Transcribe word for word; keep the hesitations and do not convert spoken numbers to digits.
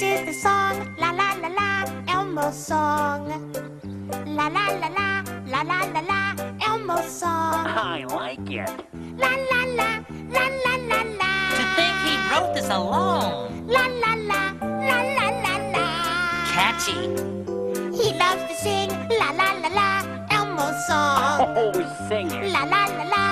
is the song, la la la la, Elmo's song. La la la la, la la la la, Elmo's song. I like it. La la la, la la la la. To think he wrote this alone. La la la, la la la la. Catchy. He loves to sing, la la la la, Elmo's song. Oh, sing it. La la la la,